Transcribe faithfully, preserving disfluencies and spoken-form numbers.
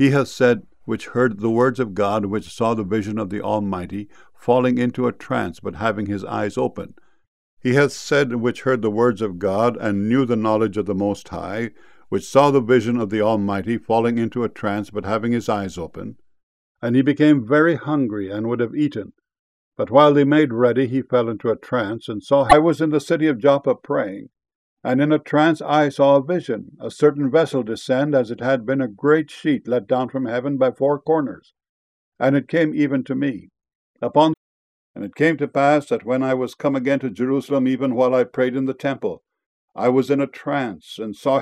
He hath said, which heard the words of God, which saw the vision of the Almighty, falling into a trance, but having his eyes open. He hath said, which heard the words of God, and knew the knowledge of the Most High, which saw the vision of the Almighty, falling into a trance, but having his eyes open. And he became very hungry, and would have eaten. But while they made ready, he fell into a trance, and saw I was in the city of Joppa praying. And in a trance I saw a vision, a certain vessel descend, as it had been a great sheet let down from heaven by four corners. And it came even to me. Upon And it came to pass that when I was come again to Jerusalem, even while I prayed in the temple, I was in a trance, and saw